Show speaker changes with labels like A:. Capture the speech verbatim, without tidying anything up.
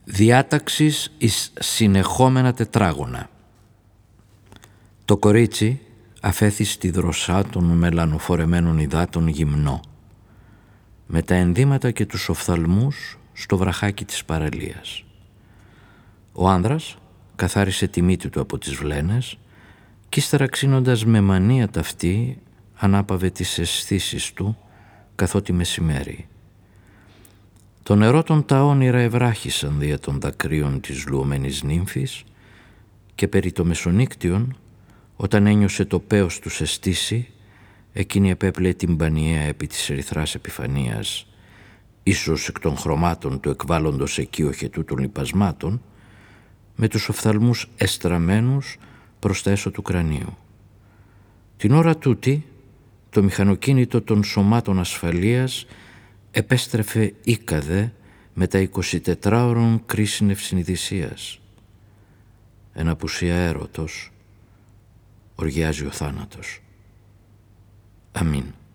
A: Διάταξης εις συνεχόμενα τετράγωνα. Το κορίτσι αφέθη στη δροσά των μελανοφορεμένων υδάτων γυμνό, με τα ενδύματα και τους οφθαλμούς στο βραχάκι της παραλίας. Ο άνδρας καθάρισε τη μύτη του από τις βλένες κι ύστερα, ξύνοντας με μανία ταυτή, ανάπαβε τις αισθήσεις του καθότι μεσημέρι. Το νερό των τα όνειρα ευράχησαν δια των δακρύων της λουωμένης νύμφης και περί το μεσονύκτιον, όταν ένιωσε το πέος του σε στήσει, εκείνη επέπλεε την πανιαία επί της ερυθράς επιφανείας, ίσως εκ των χρωμάτων του εκβάλλοντος εκεί οχετού των λιπασμάτων, με τους οφθαλμούς εστραμμένους προς τα έσω του κρανίου. Την ώρα τούτη, το μηχανοκίνητο των σωμάτων ασφαλείας επέστρεφε ήκαδε με τα εικοσιτετράωρων κρίσινευ συνειδησίας. Εν απουσία έρωτος, οργιάζει ο θάνατος. Αμήν.